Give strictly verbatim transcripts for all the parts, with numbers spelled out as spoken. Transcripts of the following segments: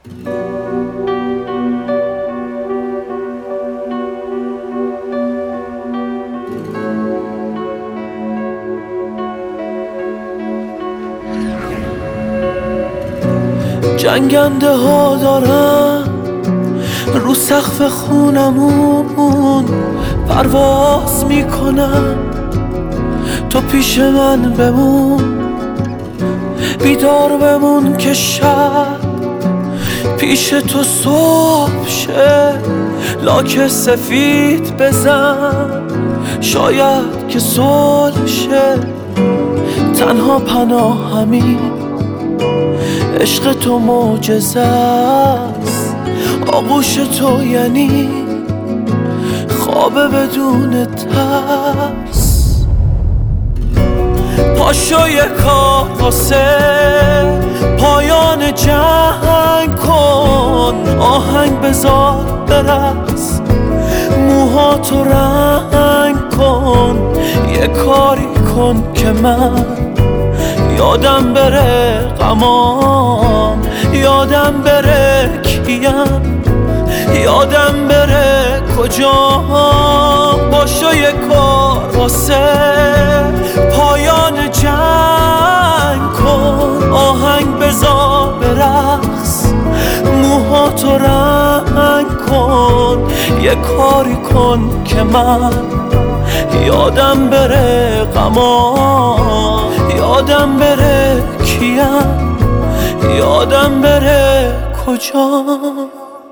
جنگنده ها دارن رو سقف خونمون پرواز میکنن، تو پیش من بمون، بیدار بمون که شب پیش تو صبح شه. لاک سفید بزن شاید که صلح شه، تنها پناهمی عشق تو معجزه است، آغوش تو یعنی خواب بدون ترس. پاشو یک کار واسه پایان جنگ کن، آهنگ بذار برقص، موهاتو رنگ کن، یه کاری کن که من یادم بره غمام، یادم بره کیم، یادم بره کجام. باشو یه کار واسه پایان جنگ کن، آهنگ بذار برقص، موهاتو رنگ کن، یه کاری کن که من یادم بره غمام، یادم بره کیم، یادم بره کجام.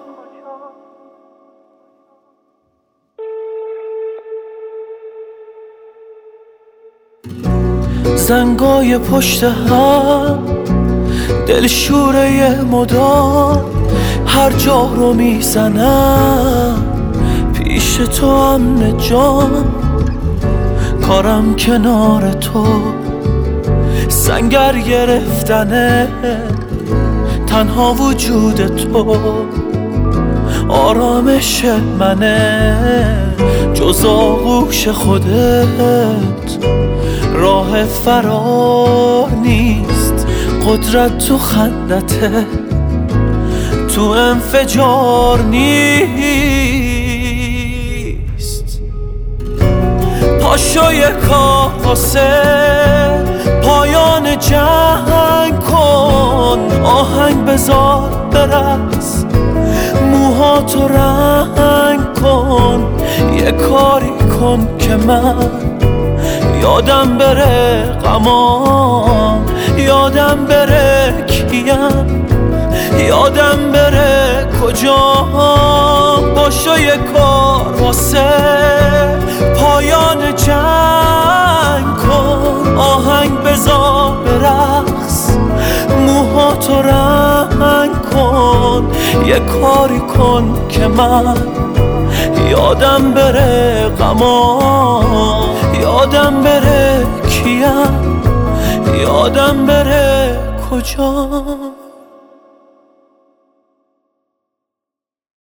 زنگای پشت هم دلشوره مدام، هر جا رو میزنم پیش تو امن جام. کارم کنار تو سنگر گرفتنه، تنها وجود تو آرامش منه، جز آغوش خودت راه فرار نیست. قدرت تو خندته، تو انفجار نیست. پاشو یک کار واسه پایان جنگ کن، آهنگ بذار برقص، موهاتو رنگ کن، یه کاری کن که من یادم بره غمام، یادم بره کیم، یادم بره کجام. باشو یه کار واسه پایان جنگ کن، آهنگ بذار برقص، موهاتو رنگ کن، یه کاری کن که من یادم بره غمام، یادم بره کیم، یادم بره کجام.